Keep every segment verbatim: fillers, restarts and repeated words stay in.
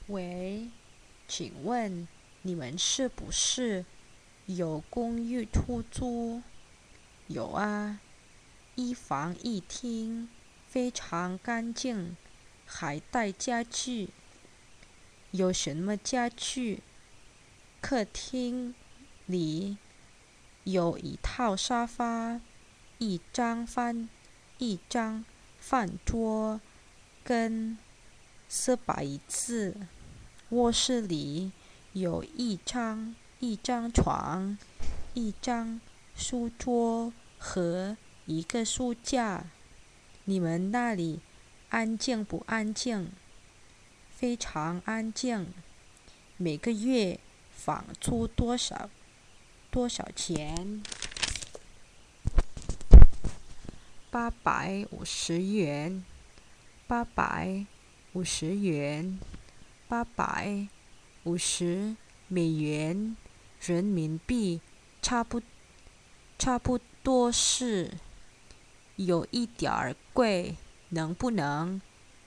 喂，请问你们是不是有公寓出租？有啊，一房一厅，非常干净，还带家具。有什么家具？客厅里有一套沙发，一张饭一张饭桌，跟四把椅子。卧室里有一张一张床，一张书桌和一个书架。你们那里安静不安静？非常安静。每个月房租多少？多少钱？八百五十元。八百五十元。八百五十美元人民币，差不差不多是有一点儿贵，能不能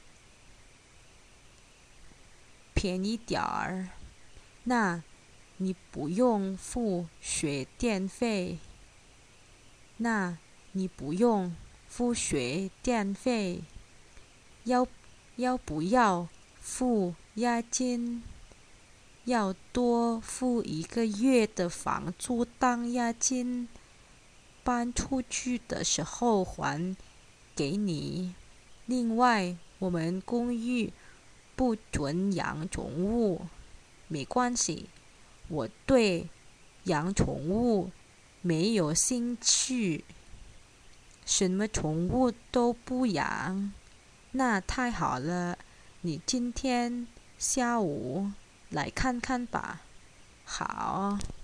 便宜点儿？那你不用付水电费。那你不用付水电费。要要不要付押金？要多付一个月的房租当押金，搬出去的时候还给你。另外，我们公寓不准养宠物。没关系，我对养宠物没有兴趣。什么宠物都不养？那太好了，你今天下午来看看吧。好。